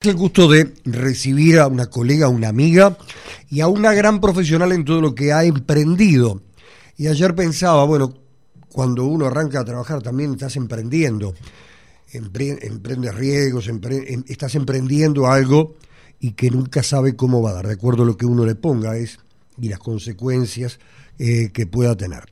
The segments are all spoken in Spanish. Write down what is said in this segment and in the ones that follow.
El gusto de recibir a una colega, a una amiga y a una gran profesional en todo lo que ha emprendido. Y ayer pensaba, bueno, cuando uno arranca a trabajar también estás emprendiendo, emprendes riesgos, estás emprendiendo algo y que nunca sabe cómo va a dar, de acuerdo a lo que uno le ponga y las consecuencias que pueda tener.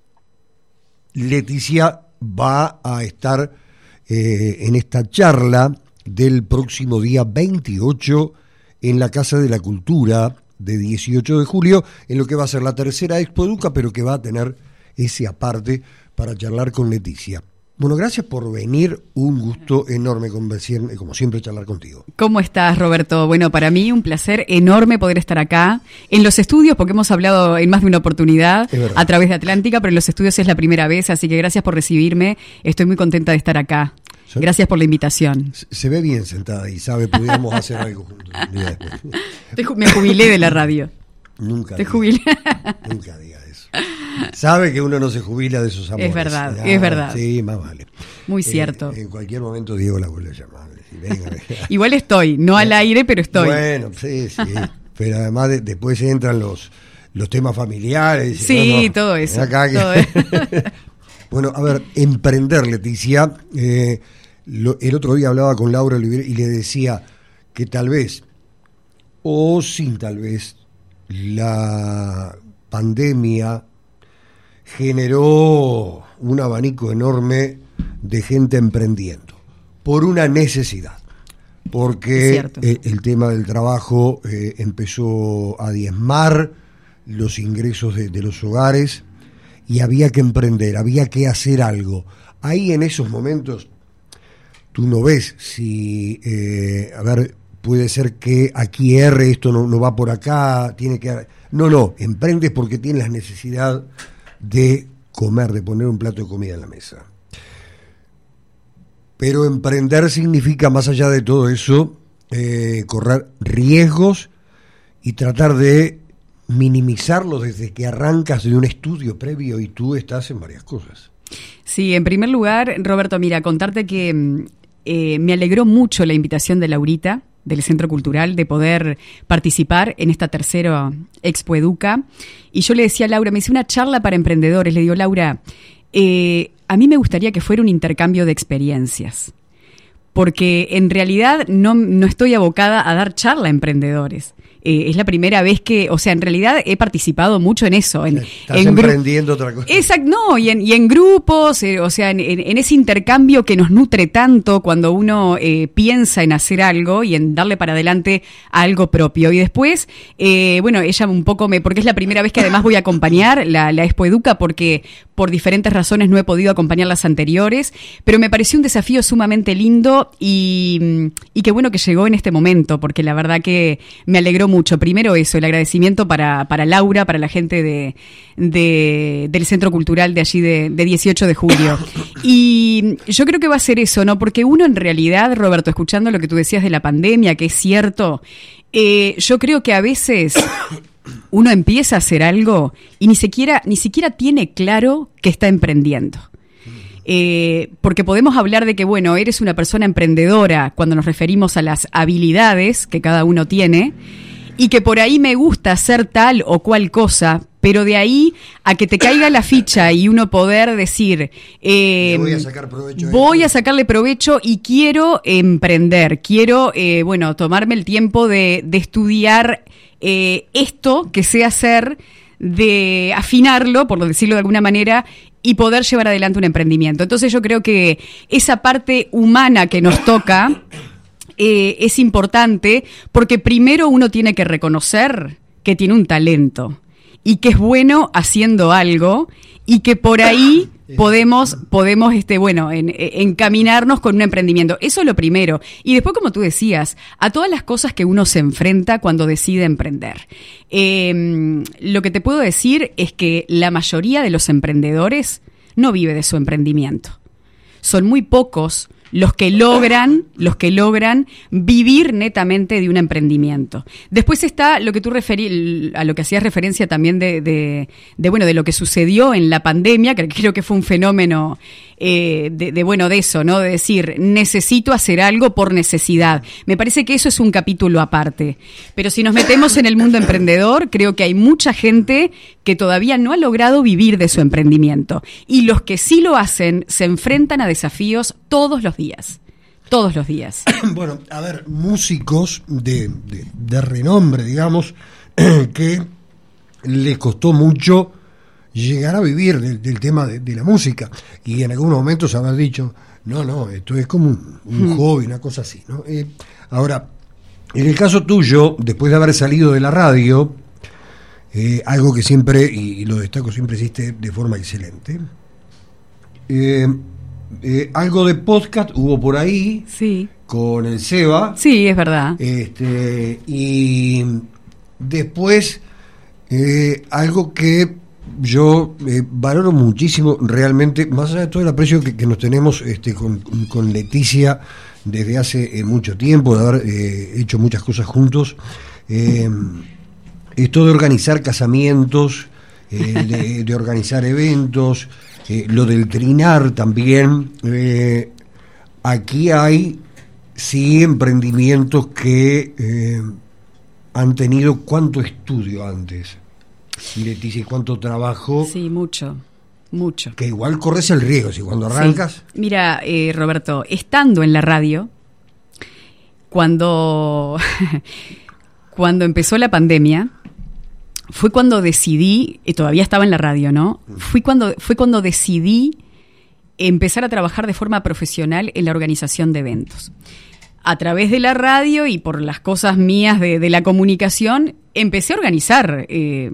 Leticia va a estar en esta charla del próximo día 28 en la Casa de la Cultura de 18 de julio, en lo que va a ser la tercera Expo Educa, pero que va a tener ese aparte para charlar con Leticia. Bueno, gracias por venir, un gusto enorme, como siempre, charlar contigo. ¿Cómo estás, Roberto? Bueno, para mí un placer enorme poder estar acá en los estudios, porque hemos hablado en más de una oportunidad a través de Atlántica, pero en los estudios es la primera vez, así que gracias por recibirme, estoy muy contenta de estar acá. Gracias por la invitación. Se ve bien sentada y sabe, podríamos hacer algo juntos. Me jubilé de la radio. Nunca te jubilé. Nunca diga eso. Sabe que uno no se jubila de esos amores. Es verdad, es verdad. Sí, más vale. Muy cierto. En cualquier momento Diego la vuelve a llamar. Venga. Igual estoy, no al aire, pero estoy. Bueno, sí. Pero además después entran los temas familiares. Sí, todo eso. Acá Bueno, a ver, emprender, Leticia. El otro día hablaba con Laura Oliver y le decía que tal vez, o sin tal vez, la pandemia generó un abanico enorme de gente emprendiendo por una necesidad, porque el tema del trabajo empezó a diezmar los ingresos de los hogares y había que emprender, había que hacer algo. Ahí en esos momentos tú no ves si, puede ser que aquí esto no va por acá, tiene que... No, emprendes porque tienes la necesidad de comer, de poner un plato de comida en la mesa. Pero emprender significa, más allá de todo eso, correr riesgos y tratar de minimizarlos desde que arrancas de un estudio previo y tú estás en varias cosas. Sí, en primer lugar, Roberto, mira, contarte que me alegró mucho la invitación de Laurita, del Centro Cultural, de poder participar en esta tercera Expo Educa. Y yo le decía a Laura, me hice una charla para emprendedores. Le digo, Laura, a mí me gustaría que fuera un intercambio de experiencias, porque en realidad no estoy abocada a dar charla a emprendedores. Es la primera vez que, o sea, en realidad he participado mucho en eso. Estás emprendiendo otra cosa. Exacto, no, y en grupos, o sea, en ese intercambio que nos nutre tanto cuando uno piensa en hacer algo y en darle para adelante a algo propio. Y después, ella un poco porque es la primera vez que además voy a acompañar la Expo Educa, porque por diferentes razones no he podido acompañar las anteriores, pero me pareció un desafío sumamente lindo y qué bueno que llegó en este momento, porque la verdad que me alegró mucho. Primero eso, el agradecimiento para Laura, para la gente del Centro Cultural de allí de 18 de julio. Y yo creo que va a ser eso, ¿no? Porque uno en realidad, Roberto, escuchando lo que tú decías de la pandemia, que es cierto, yo creo que a veces uno empieza a hacer algo y ni siquiera tiene claro que está emprendiendo. Porque podemos hablar de que, bueno, eres una persona emprendedora cuando nos referimos a las habilidades que cada uno tiene y que por ahí me gusta hacer tal o cual cosa, pero de ahí a que te caiga la ficha y uno poder decir, voy a sacarle provecho y quiero emprender, quiero, tomarme el tiempo de estudiar esto que sé hacer, de afinarlo, por decirlo de alguna manera, y poder llevar adelante un emprendimiento. Entonces yo creo que esa parte humana que nos toca es importante, porque primero uno tiene que reconocer que tiene un talento y que es bueno haciendo algo y que por ahí podemos encaminarnos con un emprendimiento. Eso es lo primero. Y después, como tú decías, a todas las cosas que uno se enfrenta cuando decide emprender. Lo que te puedo decir es que la mayoría de los emprendedores no vive de su emprendimiento. Son muy pocos los que logran vivir netamente de un emprendimiento. Después está lo que tú a lo que hacías referencia también de lo que sucedió en la pandemia, que creo que fue un fenómeno de eso, ¿no? De decir, necesito hacer algo por necesidad. Me parece que eso es un capítulo aparte. Pero si nos metemos en el mundo emprendedor, creo que hay mucha gente que todavía no ha logrado vivir de su emprendimiento. Y los que sí lo hacen se enfrentan a desafíos todos los días. Todos los días. Bueno, a ver, músicos de renombre, digamos, que les costó mucho llegar a vivir del tema de la música, y en algunos momentos habrás dicho, no, esto es como un hobby, una cosa así, ¿no? Ahora, en el caso tuyo, después de haber salido de la radio, algo que siempre, y lo destaco, siempre hiciste de forma excelente, algo de podcast hubo por ahí, sí, con el Seba. Sí, es verdad. Y después, algo que yo valoro muchísimo realmente, más allá de todo el aprecio que nos tenemos con Leticia desde hace mucho tiempo, de haber hecho muchas cosas juntos, esto de organizar casamientos, de organizar eventos, lo del trinar también. Aquí hay sí emprendimientos que han tenido cuánto estudio antes, Leticia, y cuánto trabajo. Sí, mucho. Que igual corres el riesgo, si cuando arrancas. Sí. Mira, Roberto, estando en la radio, cuando empezó la pandemia, fue cuando decidí, todavía estaba en la radio, ¿no? Fue cuando decidí empezar a trabajar de forma profesional en la organización de eventos. A través de la radio y por las cosas mías de la comunicación, empecé a organizar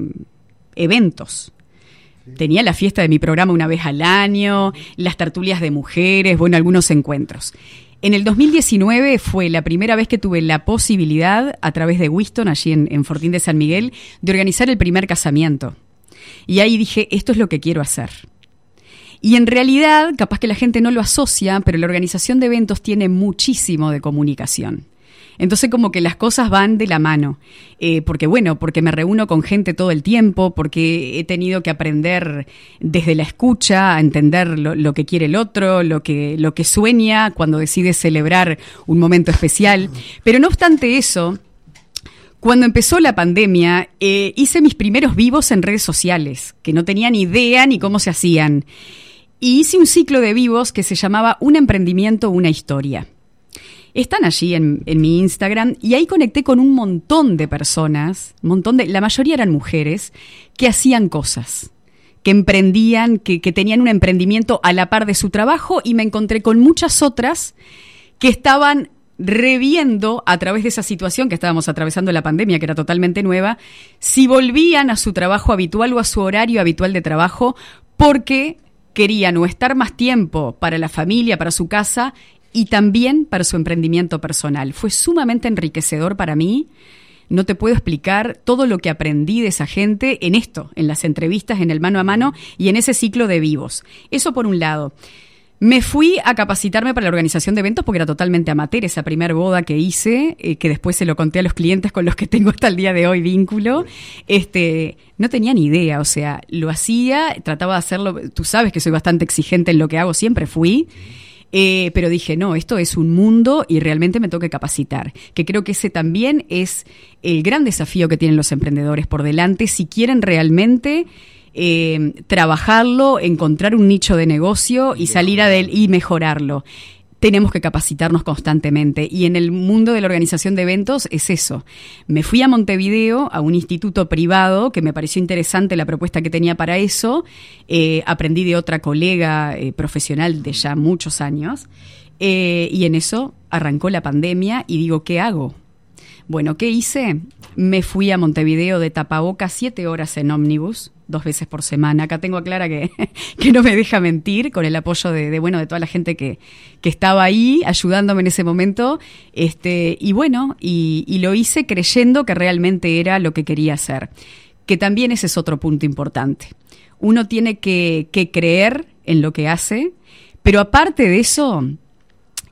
eventos. Tenía la fiesta de mi programa una vez al año, las tertulias de mujeres, algunos encuentros. En el 2019 fue la primera vez que tuve la posibilidad, a través de Winston, allí en Fortín de San Miguel, de organizar el primer casamiento. Y ahí dije, esto es lo que quiero hacer. Y en realidad, capaz que la gente no lo asocia, pero la organización de eventos tiene muchísimo de comunicación. Entonces como que las cosas van de la mano, porque me reúno con gente todo el tiempo, porque he tenido que aprender desde la escucha a entender lo que quiere el otro, lo que sueña cuando decide celebrar un momento especial. Pero no obstante eso, cuando empezó la pandemia, hice mis primeros vivos en redes sociales, que no tenía ni idea ni cómo se hacían. Y hice un ciclo de vivos que se llamaba Un emprendimiento, una historia. Están allí en mi Instagram, y ahí conecté con un montón de personas, la mayoría eran mujeres, que hacían cosas, que emprendían, que tenían un emprendimiento a la par de su trabajo, y me encontré con muchas otras que estaban reviendo a través de esa situación que estábamos atravesando la pandemia, que era totalmente nueva, si volvían a su trabajo habitual o a su horario habitual de trabajo, porque querían o estar más tiempo para la familia, para su casa, y también para su emprendimiento personal. Fue sumamente enriquecedor para mí. No te puedo explicar todo lo que aprendí de esa gente en esto, en las entrevistas, en el mano a mano y en ese ciclo de vivos. Eso por un lado. Me fui a capacitarme para la organización de eventos porque era totalmente amateur esa primer boda que hice, que después se lo conté a los clientes con los que tengo hasta el día de hoy vínculo. No tenía ni idea, o sea, lo hacía, trataba de hacerlo. Tú sabes que soy bastante exigente en lo que hago, siempre fui. Pero dije, no, esto es un mundo y realmente me tengo que capacitar, que creo que ese también es el gran desafío que tienen los emprendedores por delante si quieren realmente trabajarlo, encontrar un nicho de negocio y salir y mejorarlo. Tenemos que capacitarnos constantemente, y en el mundo de la organización de eventos es eso. Me fui a Montevideo, a un instituto privado, que me pareció interesante la propuesta que tenía para eso. Aprendí de otra colega profesional de ya muchos años, y en eso arrancó la pandemia y digo, ¿qué hago? Bueno, ¿qué hice? Me fui a Montevideo de tapabocas 7 horas en ómnibus, 2 veces por semana. Acá tengo a Clara que no me deja mentir, con el apoyo de toda la gente que estaba ahí ayudándome en ese momento. Y lo hice creyendo que realmente era lo que quería hacer. Que también ese es otro punto importante. Uno tiene que creer en lo que hace, pero aparte de eso,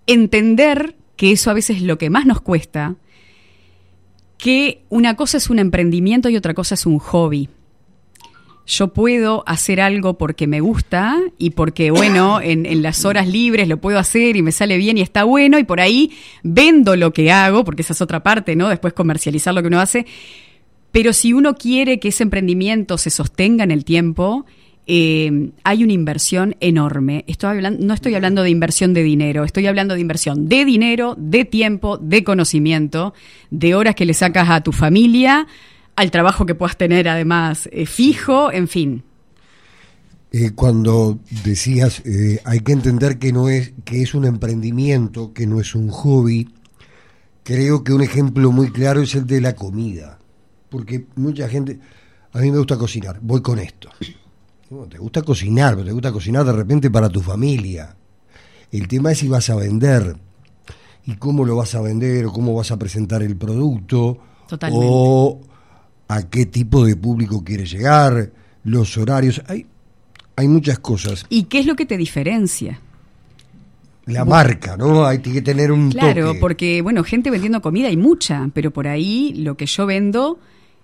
entender que eso a veces es lo que más nos cuesta, que una cosa es un emprendimiento y otra cosa es un hobby. Yo puedo hacer algo porque me gusta y porque, bueno, en las horas libres lo puedo hacer y me sale bien y está bueno, y por ahí vendo lo que hago, porque esa es otra parte, ¿no? Después comercializar lo que uno hace. Pero si uno quiere que ese emprendimiento se sostenga en el tiempo, hay una inversión enorme. No estoy hablando de inversión de dinero, estoy hablando de inversión de dinero, de tiempo, de conocimiento, de horas que le sacas a tu familia, al trabajo que puedas tener además fijo, en fin. Cuando decías, hay que entender que es un emprendimiento, que no es un hobby, creo que un ejemplo muy claro es el de la comida. Porque mucha gente, a mí me gusta cocinar, voy con esto. No, te gusta cocinar, pero te gusta cocinar de repente para tu familia. El tema es si vas a vender, y cómo lo vas a vender, o cómo vas a presentar el producto. Totalmente. O a qué tipo de público quieres llegar, los horarios, hay muchas cosas. ¿Y qué es lo que te diferencia? La marca, ¿no? Hay que tener un toque. Claro, porque, bueno, gente vendiendo comida hay mucha, pero por ahí lo que yo vendo